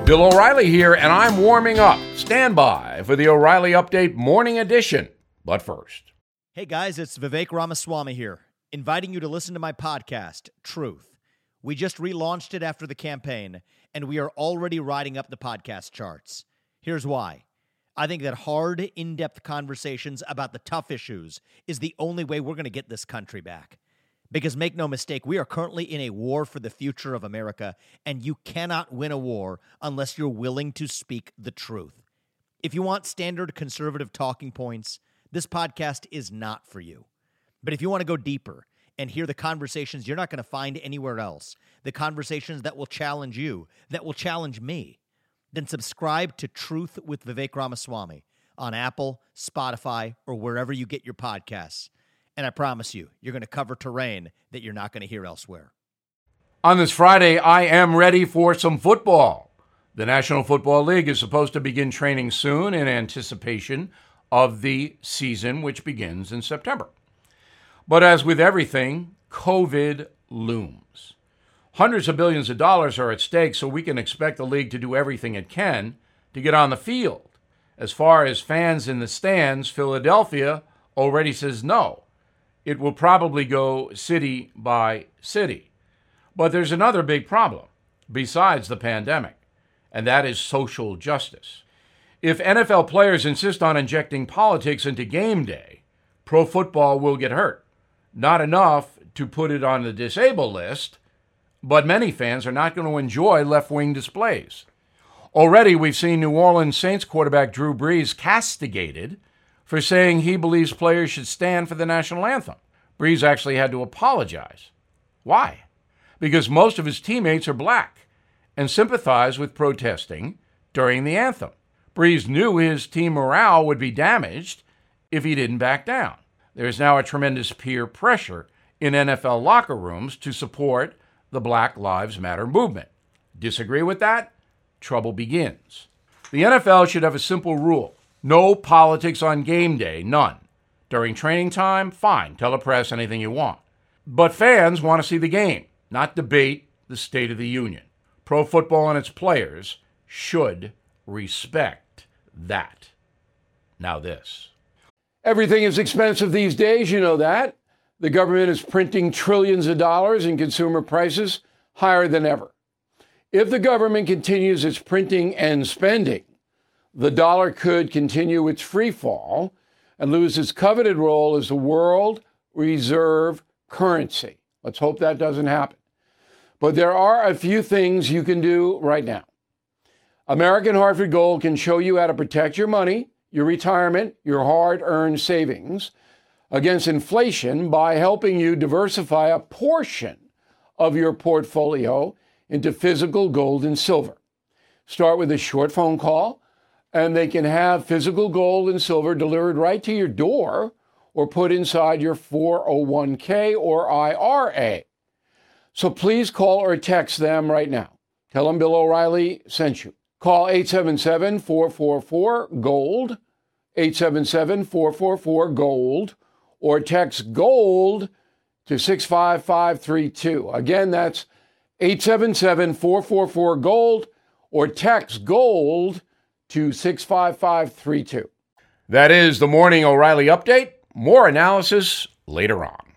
Bill O'Reilly here, and I'm warming up. Stand by for the O'Reilly Update Morning Edition. But first. Hey guys, it's Vivek Ramaswamy here, inviting you to listen to my podcast, Truth. We just relaunched it after the campaign, and we are already riding up the podcast charts. Here's why. I think that hard, in-depth conversations about the tough issues is the only way we're going to get this country back. Because make no mistake, we are currently in a war for the future of America, and you cannot win a war unless you're willing to speak the truth. If you want standard conservative talking points, this podcast is not for you. But if you want to go deeper and hear the conversations you're not going to find anywhere else, the conversations that will challenge you, that will challenge me, then subscribe to Truth with Vivek Ramaswamy on Apple, Spotify, or wherever you get your podcasts. And I promise you, you're going to cover terrain that you're not going to hear elsewhere. On this Friday, I am ready for some football. The National Football League is supposed to begin training soon in anticipation of the season, which begins in September. But as with everything, COVID looms. Hundreds of billions of dollars are at stake, so we can expect the league to do everything it can to get on the field. As far as fans in the stands, Philadelphia already says no. It will probably go city by city. But there's another big problem besides the pandemic, and that is social justice. If NFL players insist on injecting politics into game day, pro football will get hurt. Not enough to put it on the disabled list, but many fans are not going to enjoy left-wing displays. Already, we've seen New Orleans Saints quarterback Drew Brees castigated for saying he believes players should stand for the national anthem. Brees actually had to apologize. Why? Because most of his teammates are black and sympathize with protesting during the anthem. Brees knew his team morale would be damaged if he didn't back down. There's now a tremendous peer pressure in NFL locker rooms to support the Black Lives Matter movement. Disagree with that? Trouble begins. The NFL should have a simple rule. No politics on game day, none. During training time, fine, tell the press anything you want. But fans want to see the game, not debate the State of the Union. Pro football and its players should respect that. Now this. Everything is expensive these days, you know that. The government is printing trillions of dollars and consumer prices higher than ever. If the government continues its printing and spending, the dollar could continue its free fall and lose its coveted role as the world reserve currency. Let's hope that doesn't happen. But there are a few things you can do right now. American Hartford Gold can show you how to protect your money, your retirement, your hard-earned savings against inflation by helping you diversify a portion of your portfolio into physical gold and silver. Start with a short phone call, and they can have physical gold and silver delivered right to your door or put inside your 401k or IRA. So please call or text them right now. Tell them Bill O'Reilly sent you. Call 877-444-GOLD, 877-444-GOLD, or text GOLD to 65532. Again, that's 877-444-GOLD, or text GOLD to 65532. That is the Morning O'Reilly Update. More analysis later on.